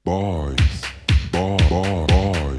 Boys, boys.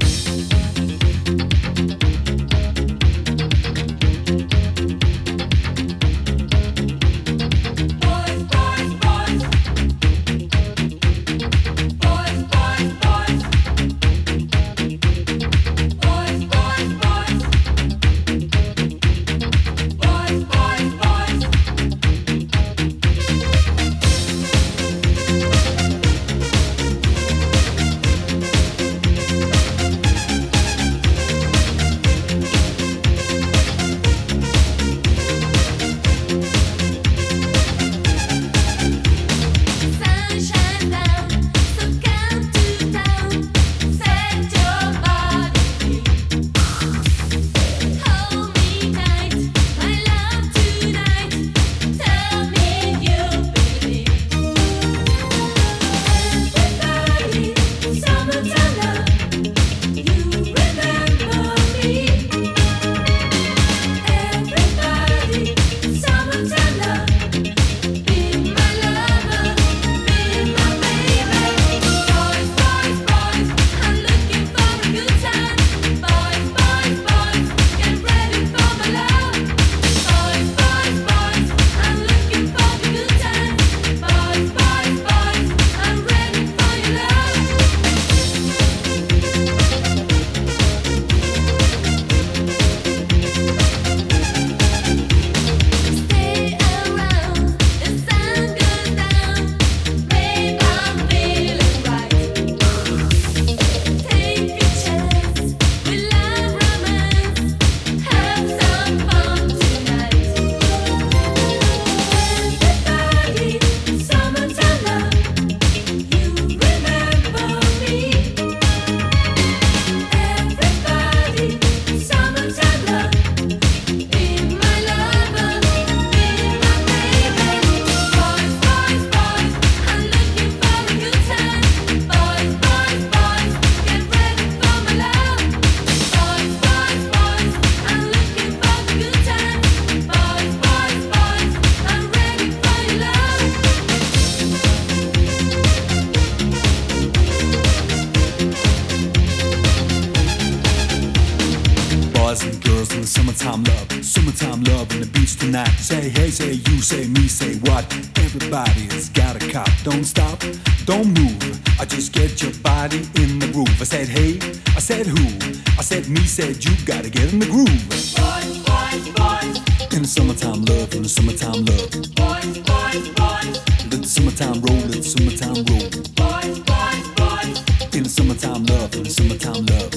Summertime love on the beach tonight. Say hey, say you, say me, say what? Everybody's got a cop. Don't stop, don't move. I just get your body in the groove. I said hey, I said who? I said me, said you. Gotta get in the groove. Boys, boys, boys. In the summertime love, in the summertime love. Boys, boys, boys. Let the summertime roll, let the summertime roll. Boys, boys, boys. In the summertime love, in the summertime love.